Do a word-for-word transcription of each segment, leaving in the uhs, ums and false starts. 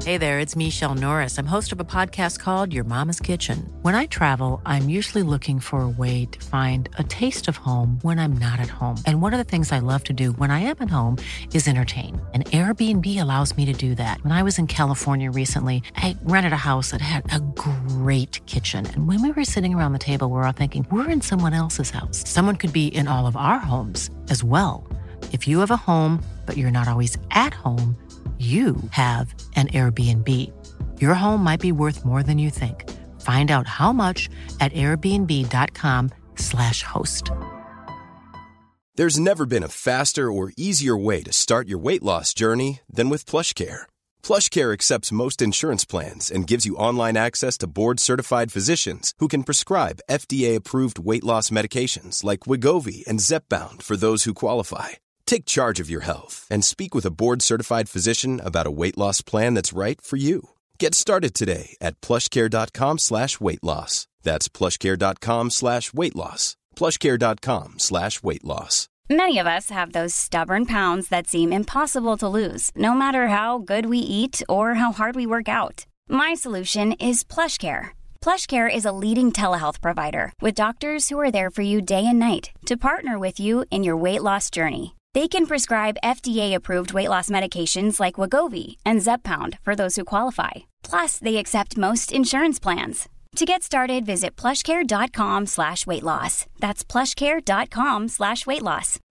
Hey there, it's Michelle Norris. I'm host of a podcast called Your Mama's Kitchen. When I travel, I'm usually looking for a way to find a taste of home when I'm not at home. And one of the things I love to do when I am at home is entertain. And Airbnb allows me to do that. When I was in California recently, I rented a house that had a great kitchen. And when we were sitting around the table, we were all thinking, we're in someone else's house. Someone could be in all of our homes as well. If you have a home, but you're not always at home, you have an Airbnb. Your home might be worth more than you think. Find out how much at airbnb.com slash host. There's never been a faster or easier way to start your weight loss journey than with PlushCare. PlushCare accepts most insurance plans and gives you online access to board-certified physicians who can prescribe F D A-approved weight loss medications like Wegovy and Zepbound for those who qualify. Take charge of your health and speak with a board-certified physician about a weight loss plan that's right for you. Get started today at plushcare.com slash weight loss. That's plushcare.com slash weight loss. plushcare.com slash weight loss. Many of us have those stubborn pounds that seem impossible to lose, no matter how good we eat or how hard we work out. My solution is PlushCare. PlushCare is a leading telehealth provider with doctors who are there for you day and night to partner with you in your weight loss journey. They can prescribe F D A-approved weight loss medications like Wegovy and Zepbound for those who qualify. Plus, they accept most insurance plans. To get started, visit plushcare.com slash weight loss. That's plushcare.com slash weight loss.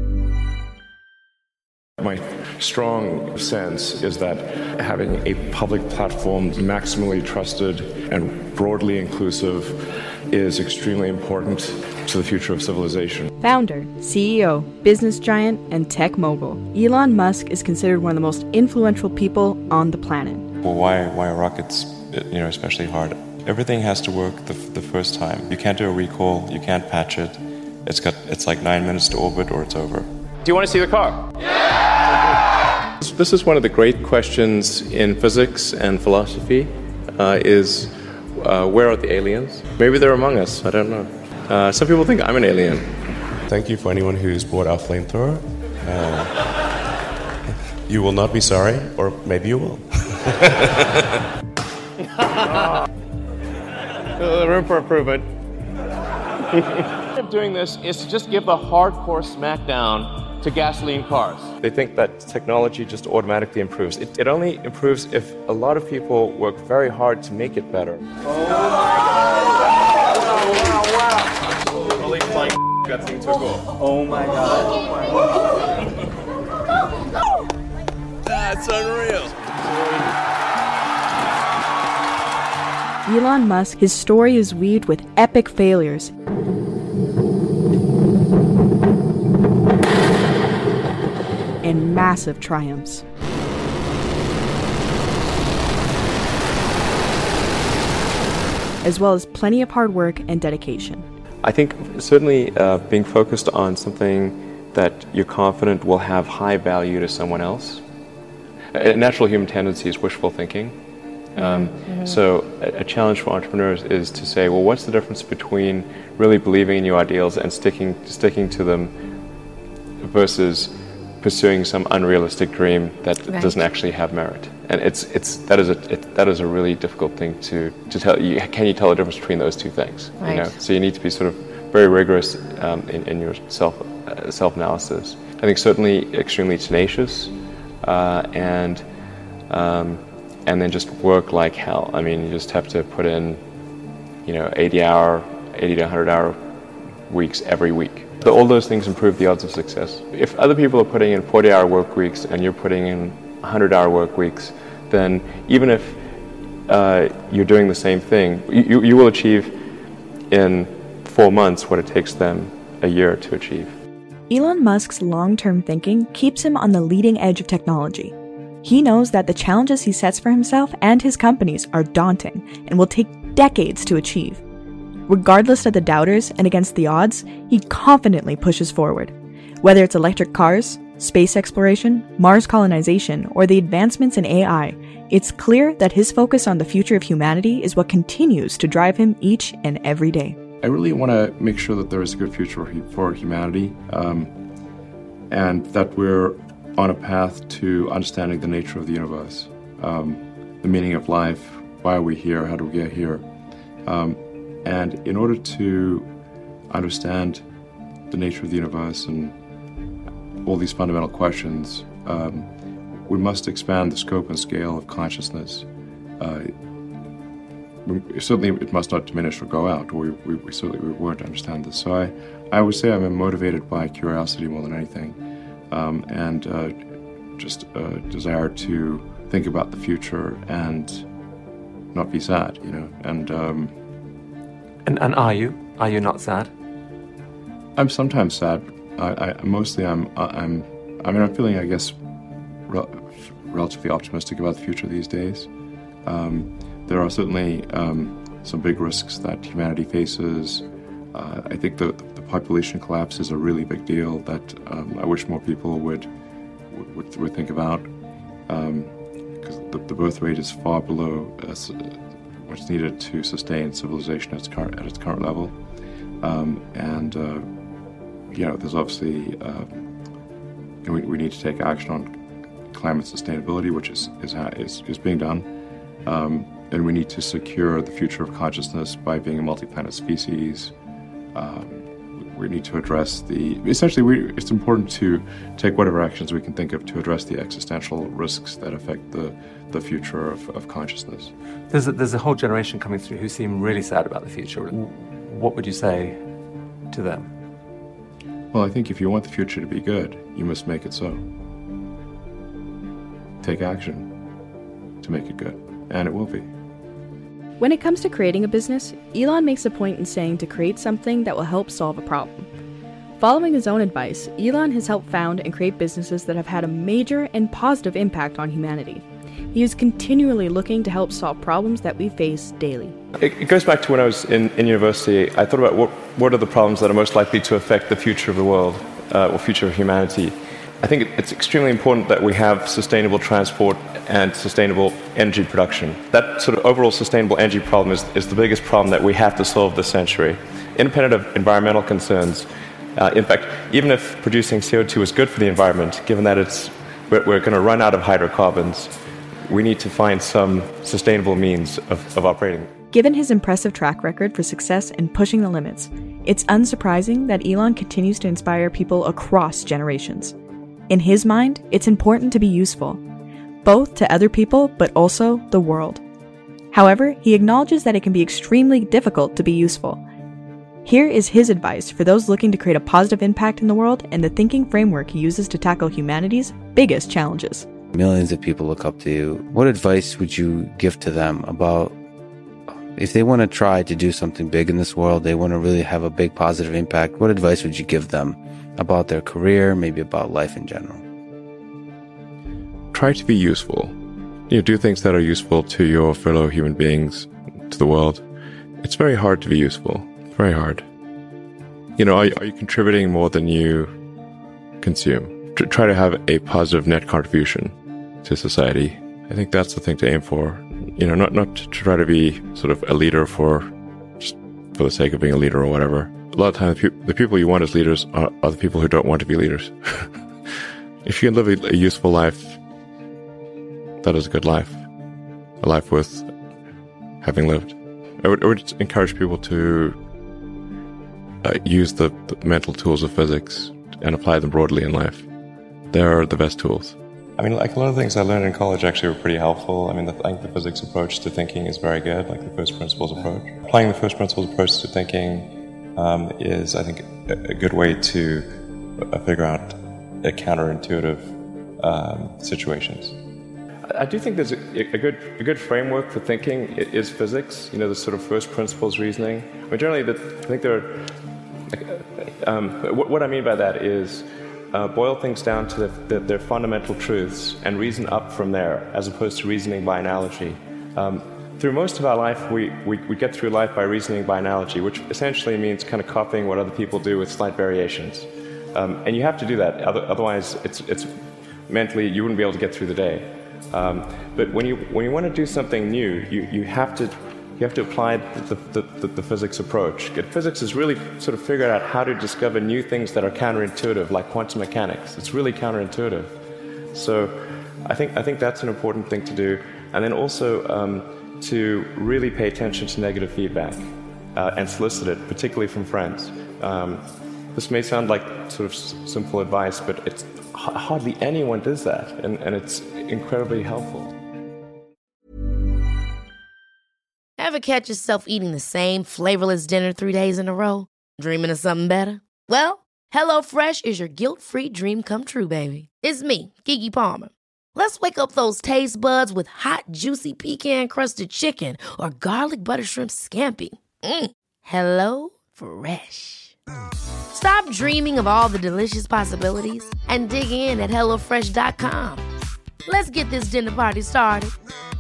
My strong sense is that having a public platform maximally trusted and broadly inclusive is extremely important to the future of civilization. Founder, C E O, business giant, and tech mogul, Elon Musk is considered one of the most influential people on the planet. Well, why why are rockets, you know, especially hard? Everything has to work the, the first time. You can't do a recall, you can't patch it. It's got it's like nine minutes to orbit or it's over. Do you want to see the car? Yeah! This is one of the great questions in physics and philosophy, uh, is uh, where are the aliens? Maybe they're among us, I don't know. Uh, some people think I'm an alien. Thank you for anyone who's bought our flamethrower. Uh, you will not be sorry, or maybe you will. Uh, room for improvement. Of doing this is to just give the hardcore smackdown to gasoline cars. They think that technology just automatically improves. It, it only improves if a lot of people work very hard to make it better. Oh my God. Wow, wow, wow. Holy flying that thing took off. Oh my God. Oh my God. That's unreal. Elon Musk, his story is weaved with epic failures and massive triumphs. As well as plenty of hard work and dedication. I think certainly uh, being focused on something that you're confident will have high value to someone else. A natural human tendency is wishful thinking. Um, mm-hmm. So a, a challenge for entrepreneurs is to say, well, what's the difference between really believing in your ideals and sticking sticking to them versus pursuing some unrealistic dream that right. doesn't actually have merit? And it's it's that is a it, that is a really difficult thing to to tell. You, can you tell the difference between those two things? Right. You know, so you need to be sort of very rigorous um, in, in your self uh, self analysis. I think certainly extremely tenacious uh, and. Um, And then just work like hell. I mean, you just have to put in, you know, eighty hour, eighty to one hundred hour weeks every week. So all those things improve the odds of success. If other people are putting in forty hour work weeks and you're putting in one hundred hour work weeks, then even if uh, you're doing the same thing, you, you will achieve in four months what it takes them a year to achieve. Elon Musk's long-term thinking keeps him on the leading edge of technology. He knows that the challenges he sets for himself and his companies are daunting and will take decades to achieve. Regardless of the doubters and against the odds, he confidently pushes forward. Whether it's electric cars, space exploration, Mars colonization, or the advancements in A I, it's clear that his focus on the future of humanity is what continues to drive him each and every day. I really want to make sure that there is a good future for humanity, um, and that we're on a path to understanding the nature of the universe. Um, the meaning of life, why are we here, how do we get here? Um, and in order to understand the nature of the universe and all these fundamental questions, um, we must expand the scope and scale of consciousness. Uh, we, certainly it must not diminish or go out, or we, we, we certainly we weren't understand this. So I, I would say I'm motivated by curiosity more than anything, um, and uh, just a desire to think about the future and not be sad, you know. And, um, and and are you? Are you not sad? I'm sometimes sad. I, I mostly I'm I'm I mean I'm feeling I guess rel- relatively optimistic about the future these days. Um, there are certainly um, some big risks that humanity faces. Uh, I think the the population collapse is a really big deal that um, I wish more people would would, would think about, because um, the, the birth rate is far below uh, what's needed to sustain civilization at its current at its current level, um, and. Uh, You know, there's obviously, uh, you know, we, we need to take action on climate sustainability, which is is is, is being done, um, and we need to secure the future of consciousness by being a multi-planet species. Um, we need to address the, essentially, we, it's important to take whatever actions we can think of to address the existential risks that affect the, the future of, of consciousness. There's a, there's a whole generation coming through who seem really sad about the future. What would you say to them? Well, I think if you want the future to be good, you must make it so. Take action to make it good, and it will be. When it comes to creating a business, Elon makes a point in saying to create something that will help solve a problem. Following his own advice, Elon has helped found and create businesses that have had a major and positive impact on humanity. He is continually looking to help solve problems that we face daily. It, it goes back to when I was in, in university. I thought about what, what are the problems that are most likely to affect the future of the world, uh, or future of humanity. I think it, it's extremely important that we have sustainable transport and sustainable energy production. That sort of overall sustainable energy problem is, is the biggest problem that we have to solve this century. Independent of environmental concerns, uh, in fact, even if producing C O two is good for the environment, given that it's we're, we're going to run out of hydrocarbons, we need to find some sustainable means of, of operating. Given his impressive track record for success and pushing the limits, it's unsurprising that Elon continues to inspire people across generations. In his mind, it's important to be useful, both to other people but also the world. However, he acknowledges that it can be extremely difficult to be useful. Here is his advice for those looking to create a positive impact in the world and the thinking framework he uses to tackle humanity's biggest challenges. Millions of people look up to you. What advice would you give to them about if they want to try to do something big in this world, they want to really have a big positive impact, what advice would you give them about their career, maybe about life in general? Try to be useful. You know, do things that are useful to your fellow human beings, to the world. It's very hard to be useful. Very hard. You know, are, are you contributing more than you consume? Try to have a positive net contribution to society. I think that's the thing to aim for. You know, not not to try to be sort of a leader for just for the sake of being a leader or whatever. A lot of times, the, pe- the people you want as leaders are, are the people who don't want to be leaders. If you can live a, a useful life, that is a good life, a life worth having lived. I would, I would encourage people to uh, use the, the mental tools of physics and apply them broadly in life. They're the best tools. I mean, like a lot of things I learned in college actually were pretty helpful. I mean, the, I think the physics approach to thinking is very good, like the first principles approach. Applying the first principles approach to thinking um, is, I think, a, a good way to uh, figure out a counterintuitive um, situations. I do think there's a, a good a good framework for thinking is physics. You know, the sort of first principles reasoning. I mean, generally, the, I think there are. Um, what, what I mean by that is uh, boil things down to the, the, their fundamental truths and reason up from there, as opposed to reasoning by analogy. Um, through most of our life, we, we we get through life by reasoning by analogy, which essentially means kind of copying what other people do with slight variations. Um, and you have to do that, otherwise, it's it's mentally you wouldn't be able to get through the day. Um, but when you when you want to do something new, you, you have to you have to apply the, the, the, the physics approach. Physics is really sort of figuring out how to discover new things that are counterintuitive, like quantum mechanics. It's really counterintuitive. So I think I think that's an important thing to do. And then also um, to really pay attention to negative feedback uh, and solicit it, particularly from friends. Um, this may sound like sort of s- simple advice, but it's h- hardly anyone does that, and, and it's incredibly helpful. Ever catch yourself eating the same flavorless dinner three days in a row? Dreaming of something better? Well, HelloFresh is your guilt-free dream come true, baby. It's me, Keke Palmer. Let's wake up those taste buds with hot, juicy pecan-crusted chicken or garlic butter shrimp scampi. Mm. Hello Fresh. Stop dreaming of all the delicious possibilities and dig in at hello fresh dot com. Let's get this dinner party started.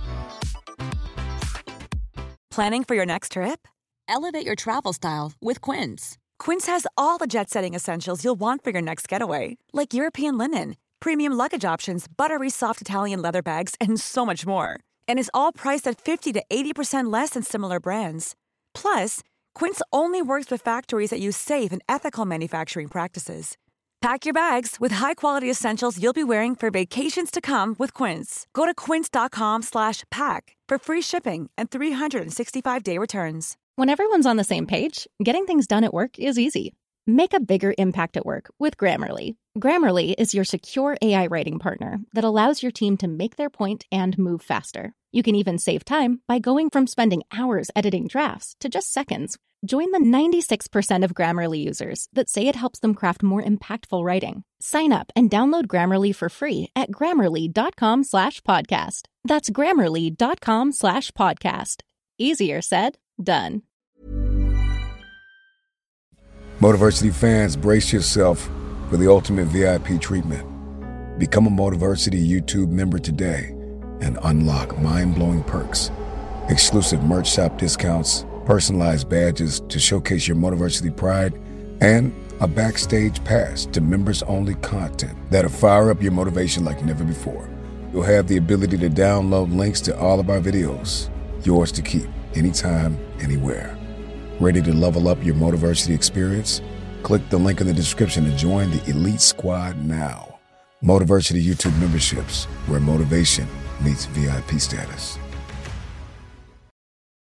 Planning for your next trip? Elevate your travel style with Quince. Quince has all the jet-setting essentials you'll want for your next getaway, like European linen, premium luggage options, buttery soft Italian leather bags, and so much more. And is all priced at fifty to eighty percent less than similar brands. Plus, Quince only works with factories that use safe and ethical manufacturing practices. Pack your bags with high-quality essentials you'll be wearing for vacations to come with Quince. Go to quince.com slash pack for free shipping and three sixty-five day returns. When everyone's on the same page, getting things done at work is easy. Make a bigger impact at work with Grammarly. Grammarly is your secure A I writing partner that allows your team to make their point and move faster. You can even save time by going from spending hours editing drafts to just seconds. Join the ninety-six percent of Grammarly users that say it helps them craft more impactful writing. Sign up and download Grammarly for free at grammarly.com slash podcast. That's grammarly.com slash podcast. Easier said, done. Motiversity fans, brace yourself for the ultimate V I P treatment. Become a Motiversity YouTube member today and unlock mind-blowing perks, exclusive merch shop discounts, personalized badges to showcase your Motiversity pride, and a backstage pass to members-only content that'll fire up your motivation like never before. You'll have the ability to download links to all of our videos, yours to keep, anytime, anywhere. Ready to level up your Motiversity experience? Click the link in the description to join the Elite Squad now. Motiversity YouTube memberships, where motivation meets V I P status.